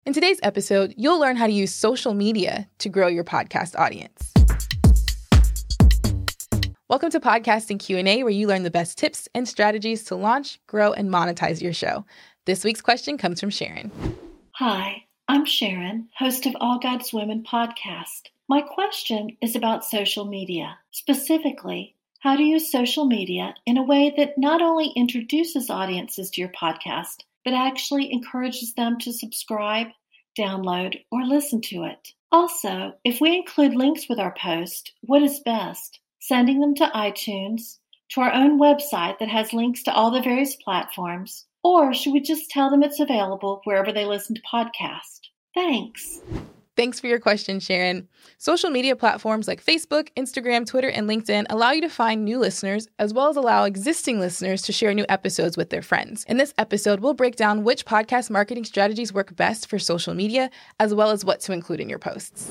In today's episode, you'll learn how to use social media to grow your podcast audience. Welcome to Podcasting Q&A, where you learn the best tips and strategies to launch, grow, and monetize your show. This week's question comes from Sharon. Hi, I'm Sharon, host of All God's Women podcast. My question is about social media. Specifically, how to use social media in a way that not only introduces audiences to your podcast, but actually encourages them to subscribe, download, or listen to it. Also, if we include links with our post, what is best? Sending them to iTunes, to our own website that has links to all the various platforms, or should we just tell them it's available wherever they listen to podcasts? Thanks. Thanks for your question, Sharon. Social media platforms like Facebook, Instagram, Twitter, and LinkedIn allow you to find new listeners, as well as allow existing listeners to share new episodes with their friends. In this episode, we'll break down which podcast marketing strategies work best for social media, as well as what to include in your posts.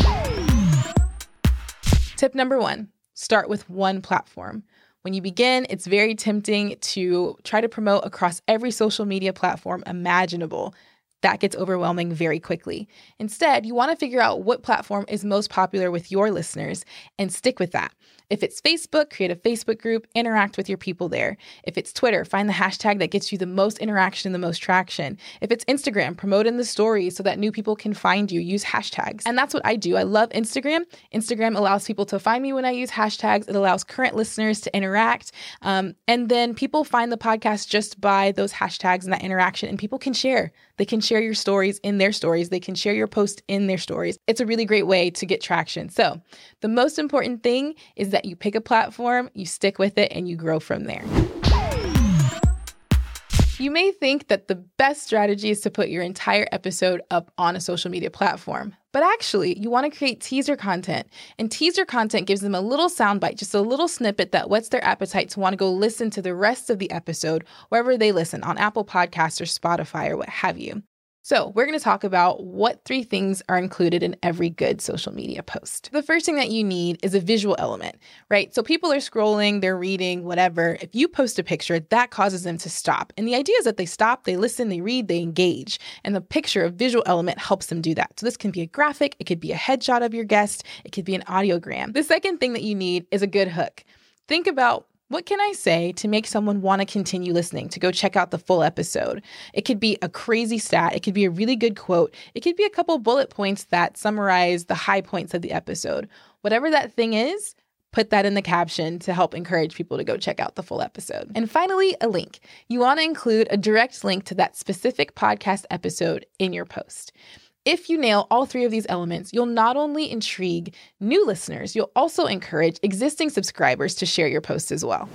Tip number 1, start with one platform. When you begin, it's very tempting to try to promote across every social media platform imaginable. That gets overwhelming very quickly. Instead, you want to figure out what platform is most popular with your listeners and stick with that. If it's Facebook, create a Facebook group, interact with your people there. If it's Twitter, find the hashtag that gets you the most interaction and the most traction. If it's Instagram, promote in the stories so that new people can find you. Use hashtags. And that's what I do. I love Instagram. Instagram allows people to find me when I use hashtags. It allows current listeners to interact. And then people find the podcast just by those hashtags and that interaction, and people can share. They can share your stories in their stories. They can share your post in their stories. It's a really great way to get traction. So the most important thing is that you pick a platform, you stick with it, and you grow from there. You may think that the best strategy is to put your entire episode up on a social media platform, but actually you want to create teaser content, and teaser content gives them a little soundbite, just a little snippet that whets their appetite to want to go listen to the rest of the episode wherever they listen, on Apple Podcasts or Spotify or what have you. So we're going to talk about what 3 things are included in every good social media post. The first thing that you need is a visual element, right? So people are scrolling, they're reading, whatever. If you post a picture, that causes them to stop. And the idea is that they stop, they listen, they read, they engage. And the picture, a visual element, helps them do that. So this can be a graphic, it could be a headshot of your guest, it could be an audiogram. The second thing that you need is a good hook. Think about, what can I say to make someone want to continue listening, to go check out the full episode? It could be a crazy stat. It could be a really good quote. It could be a couple bullet points that summarize the high points of the episode. Whatever that thing is, put that in the caption to help encourage people to go check out the full episode. And finally, a link. You want to include a direct link to that specific podcast episode in your post. If you nail all 3 of these elements, you'll not only intrigue new listeners, you'll also encourage existing subscribers to share your posts as well.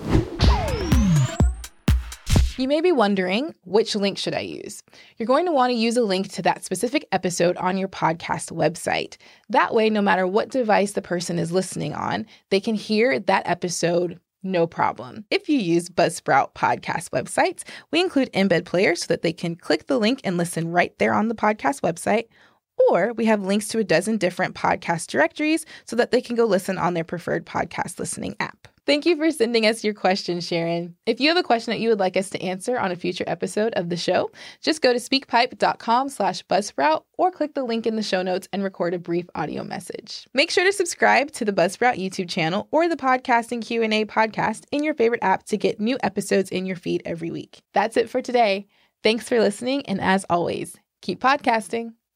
You may be wondering, which link should I use? You're going to want to use a link to that specific episode on your podcast website. That way, no matter what device the person is listening on, they can hear that episode no problem. If you use Buzzsprout podcast websites, we include embed players so that they can click the link and listen right there on the podcast website. Or we have links to a dozen different podcast directories so that they can go listen on their preferred podcast listening app. Thank you for sending us your question, Sharon. If you have a question that you would like us to answer on a future episode of the show, just go to speakpipe.com/Buzzsprout or click the link in the show notes and record a brief audio message. Make sure to subscribe to the Buzzsprout YouTube channel or the Podcasting Q&A podcast in your favorite app to get new episodes in your feed every week. That's it for today. Thanks for listening, and as always, keep podcasting.